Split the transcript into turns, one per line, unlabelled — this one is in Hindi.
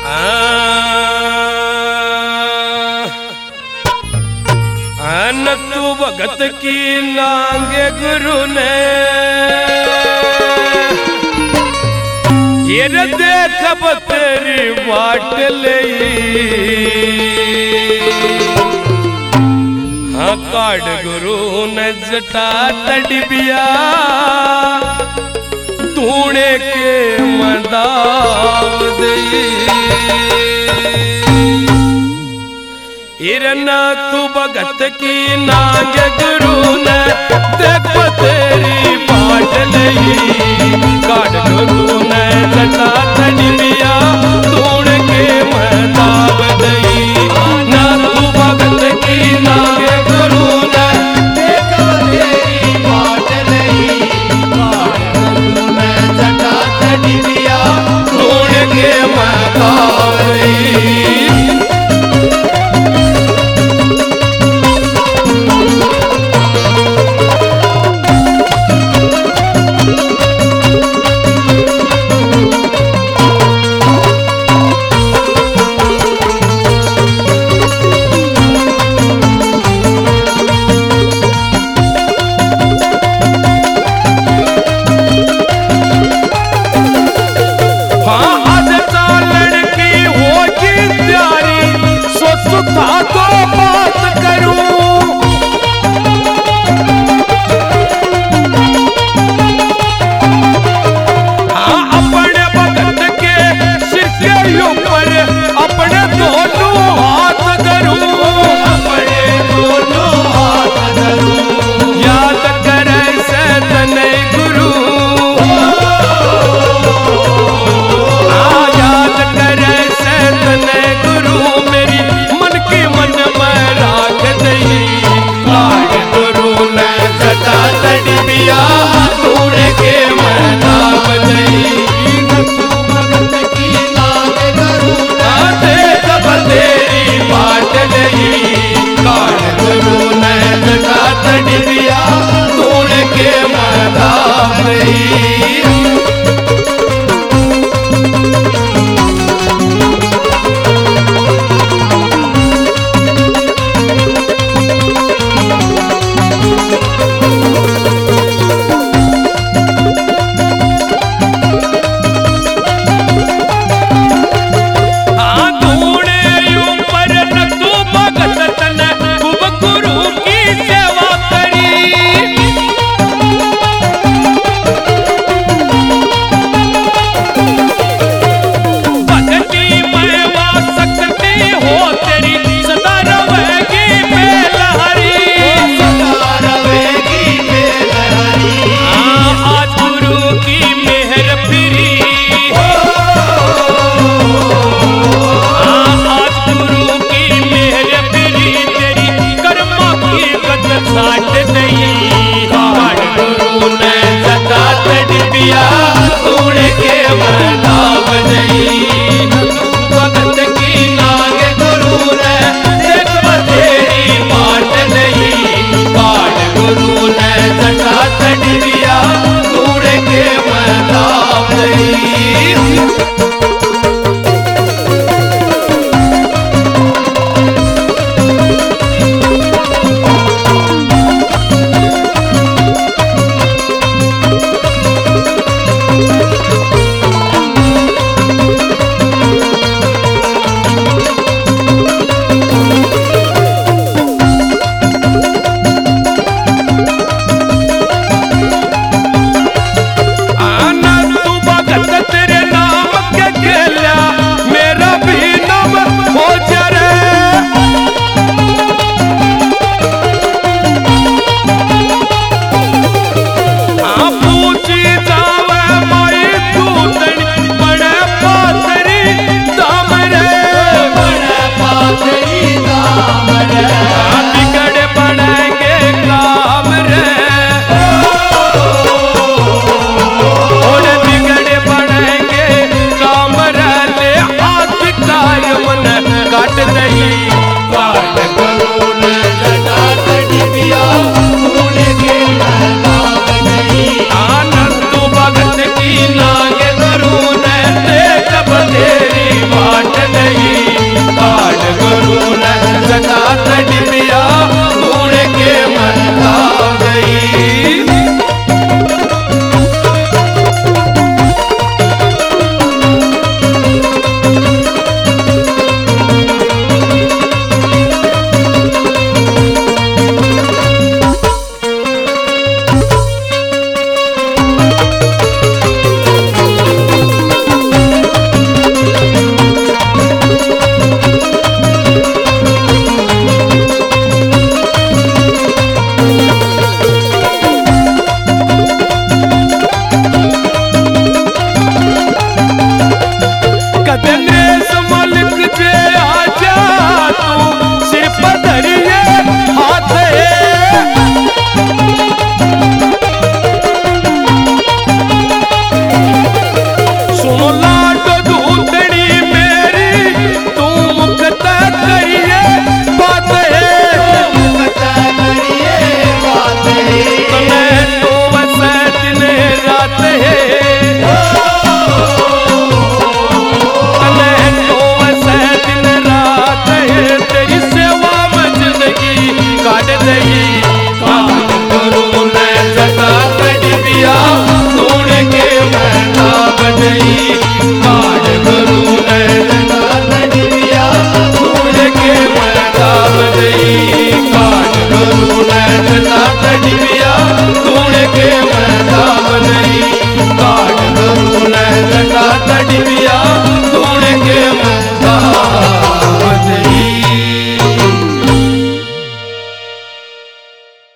तू भगत की नांगे गुरु ने ये देख तेरी बाट ले हाँ काट गुरु ने जटा तड़बिया तूने के मदाव दे इरना तू भगत की नांग गुरु ने देख तेरी बाट लई काट गुरु ने जटा तड़बिया तूने के मदाव दई ना तू भगत की नांग गुरु ने देख तेरी बाट लई काट गुरु ने जटा तड़बिया तूने के मदाव दई रत्नेश मलिक जे आजा तू सिर पर धरिए हाथ सुनो लाड धूतड़ी मेरी तू मुक्त करिए बात तने तो बस दिन रात है काट दही काट करूं न जटा कड़िया ढूंढ के मैं बजई काट करूं न जटा कड़िया ढूंढ के मैं बजई काट करूं न जटा कड़िया ढूंढ के मैं बजई काट करूं न जटा कड़िया